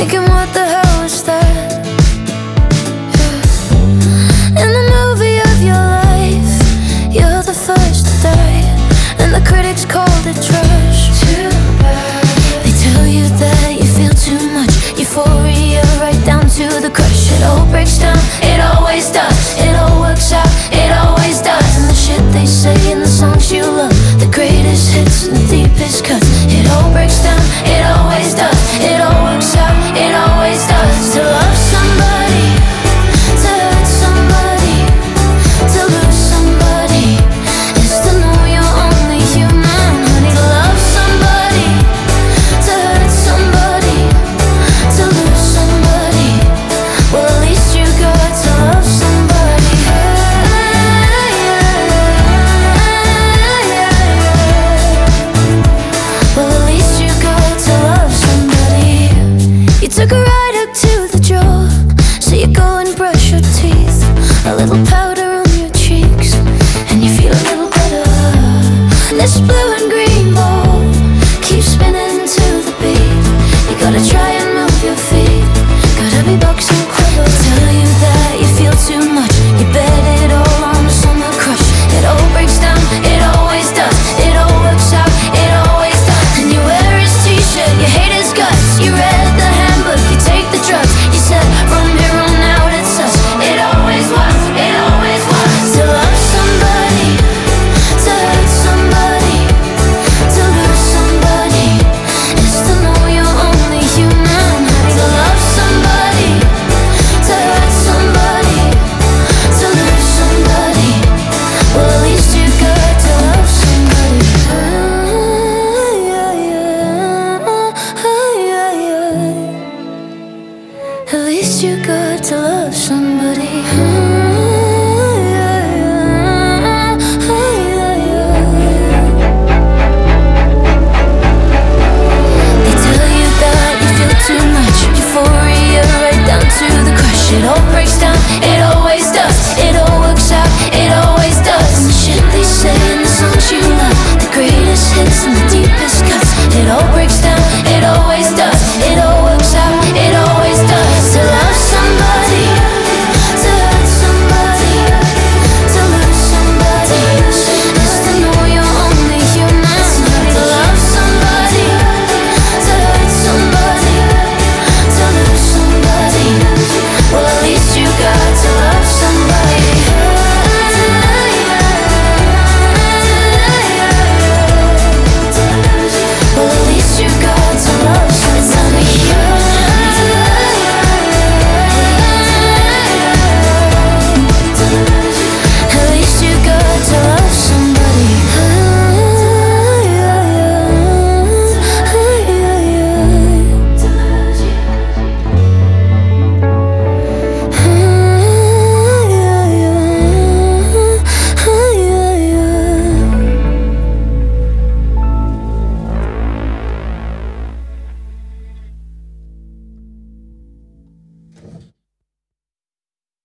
thinking what the hell was that? In the movie of your life, you're the first to die, and the critics called it trash. Too bad. They tell you that you feel too much euphoria, right down to the crush. It all breaks down, it always does. It all works out, it always does. And the shit they say in the songs you love, the greatest hits and the deepest cuts. It all breaks down, it always does. It all works out, it always does. To love somebody, to hurt somebody, to lose somebody, is to know you're only human. Honey, to love somebody, to hurt somebody, to lose somebody, well at least you got to love somebody. Well at least you got to love somebody. You took a ride up to the job, so you go and brush your teeth. A little powder on your cheeks, and you feel a little better. This blue